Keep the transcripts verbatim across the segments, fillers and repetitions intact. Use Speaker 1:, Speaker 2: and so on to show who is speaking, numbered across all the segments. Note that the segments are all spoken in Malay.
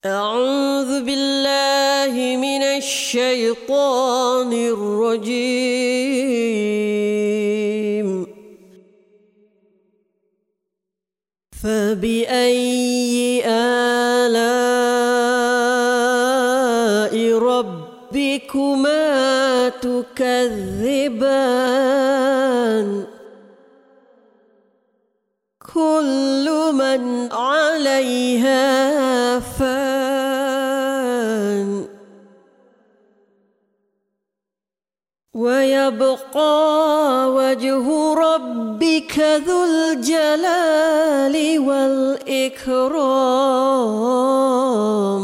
Speaker 1: أعوذ بالله من الشيطان الرجيم فبأي آلاء ربكما تكذبان كل من عليها فان ويبقى وجه ربك ذو الجلال والإكرام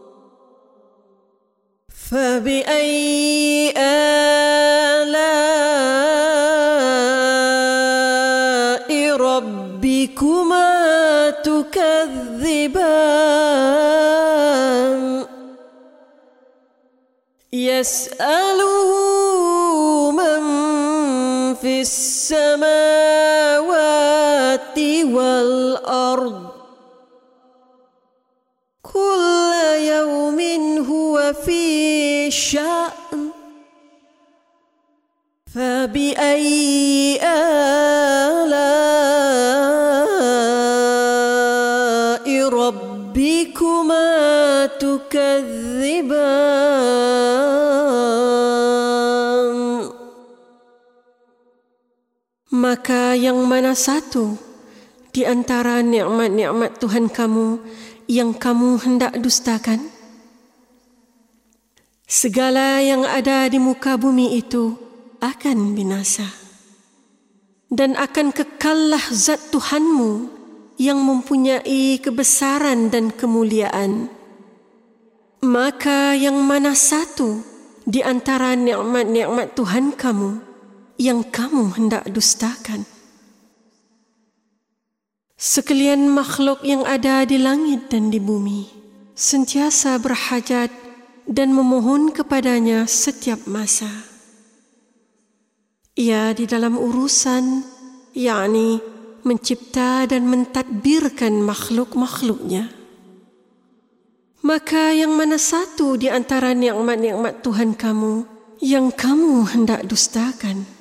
Speaker 1: فبأي آلاء ربكما تكذبان يسأله من في السماوات والأرض كل يوم هو في شأن فبأي آلاء ربكما تكذبان.
Speaker 2: Maka yang mana satu di antara nikmat-nikmat Tuhan kamu yang kamu hendak dustakan? Segala yang ada di muka bumi itu akan binasa, dan akan kekallah zat Tuhanmu yang mempunyai kebesaran dan kemuliaan. Maka yang mana satu di antara nikmat-nikmat Tuhan kamu yang kamu hendak dustakan? Sekalian makhluk yang ada di langit dan di bumi sentiasa berhajat dan memohon kepadanya setiap masa. Ia di dalam urusan, yakni mencipta dan mentadbirkan makhluk-makhluknya. Maka yang mana satu di antara nikmat-nikmat Tuhan kamu yang kamu hendak dustakan?